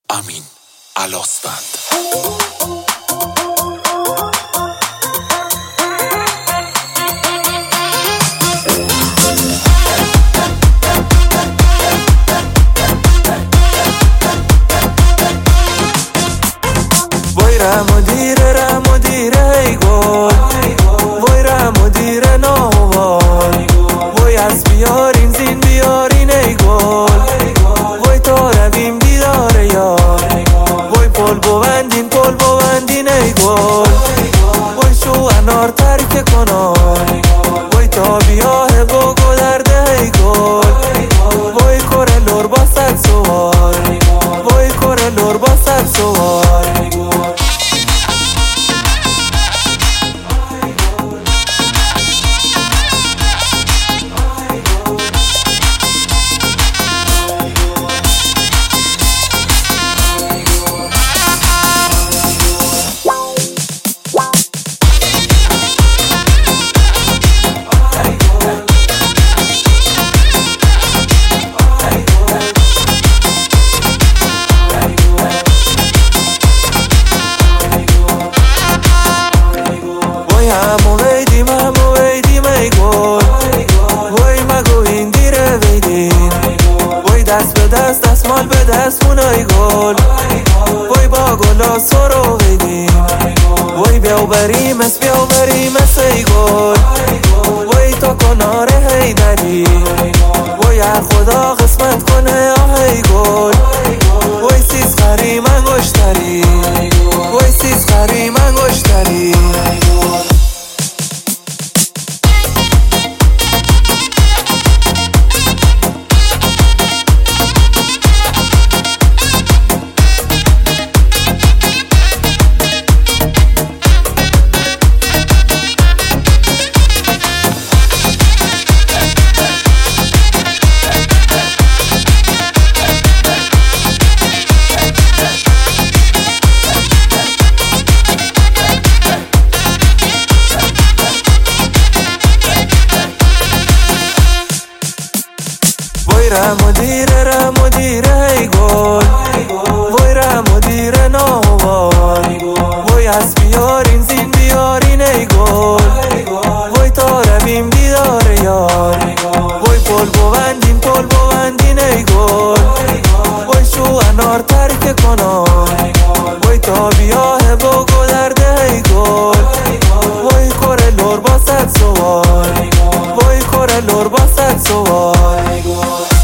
امین الاسفند. وای رحم و دیره ای گل، وای رحم و دیره ناوال، وای از بیارین زین بیارین ای گل، وای تا رویم دیدار یار، وای پل بوندین ای گل، وای شو انار ترک کنار، وای تا بیاه بگو درده ای گل، وای کره لور با سگ سوار، وای کره لور با سگ سوار. همو ویدیم ای گل، وای مگو این دیره ویدیم، وای دست به دست دستمال به دستمون ای گل، وای با گلا سرو ویدیم، وای بیاو بریم ای گل، وای تا کناره هی دری، وای هر خدا قسمت کنه آه ای گل، وای سیز خریم انگشتری، وای سیز خریم انگشتری. وای رحم و دیره ای گل، وای رحم و دیره ناوال، وای از بیارین زین بیارین ای گل، وای تا رویم دیدار یار، وای پل بوندین ای گل، وای شو انار ترک کنار، وای تا بیاه بگو درده ای گل، وای کره لور با سگ سوار، وای کره لور با سگ سوار.